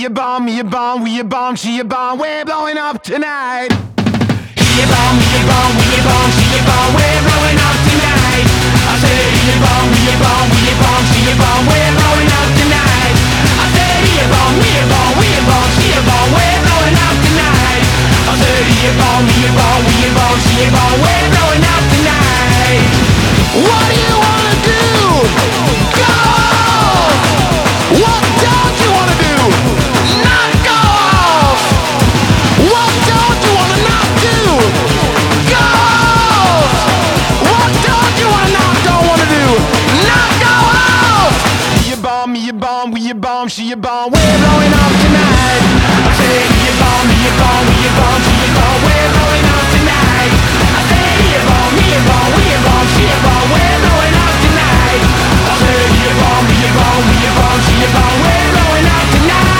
a bomb, we a bomb, we a bomb, she a bomb, we're blowing up tonight. He a bomb, we a bomb, we a bomb, she a bomb, we're blowing up tonight. I said he a bomb, we a bomb, we a bomb, she a bomb, we're blowing up tonight. I said he a bomb, we a bomb, we a bomb, she a bomb, we're blowing up tonight. I said he a bomb, we a bomb, we a bomb, she a bomb, we're blowing up tonight. What do you wanna do? Go! What don't you wanna do? Not go off! What don't you wanna not do? Go off! What don't you don't wanna do? Not go off! You bomb, me a bomb, we a bomb, she a bomb, we're blowing up tonight. I say you bomb, me a bomb, we a bomb, she a bomb, we're blowing up tonight. I say you bomb, me a bomb, we a bomb, she a bomb, we're blowing up tonight. I say you bomb, me a bomb, we a bomb, she a bomb, we're blowing up tonight.